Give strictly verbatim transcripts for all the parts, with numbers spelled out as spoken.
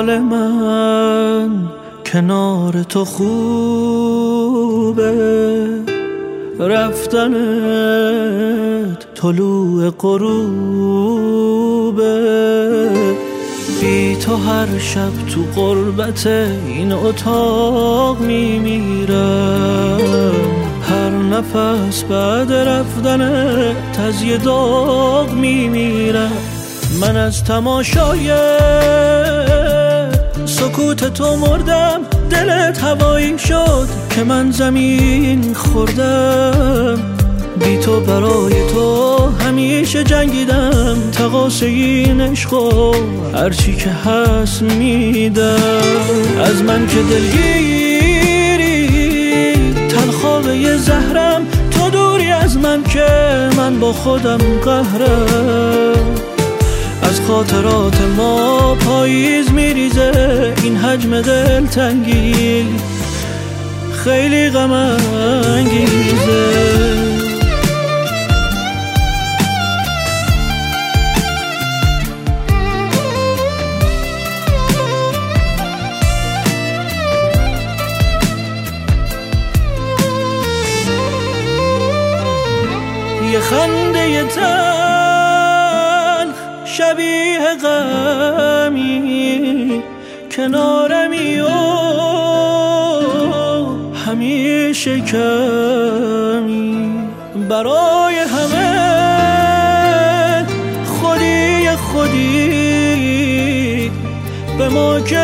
حال من کنار تو خوبه، رفتنت طلوع غروبه. بی تو هر شب تو غربت این اتاق میمیرم، هر نفس بعد رفتنت از یه داغ میمیرم. من از تماشای سکوت تو مردم، دلت هوایی شد که من زمین خوردم. بی تو برای تو همیشه جنگیدم، تقاس این عشقو هرچی که هست میدم. از من که دلگیری تلخوابه یه زهرم، تو دوری از من که من با خودم قهرم. از خاطرات ما پاییز میریزه این حجم دلتنگی، خیلی غم انگیزه. یه خنده تن شبیه غمی کنارمی و همیشه کمی، برای همه خودی خودی به ما که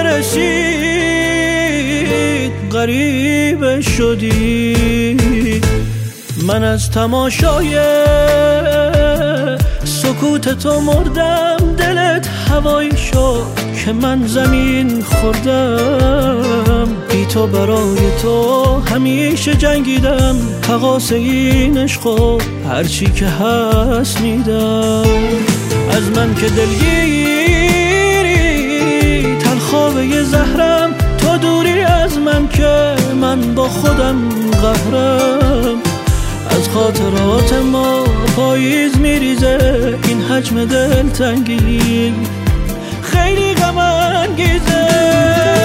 رسید غریب شدی. من از تماشای سکوت تو مردم، دلت هوایی شد که من زمین خوردم. بی تو برای تو همیشه جنگیدم، تقاس این عشقو هرچی که هست میدم. از من که دلگیری تلخوابه یه زهرم، تو دوری از من که من با خودم قهرم. از خاطرات ما پاییز میریزه این حجم دلتنگی، خیلی غم انگیزه.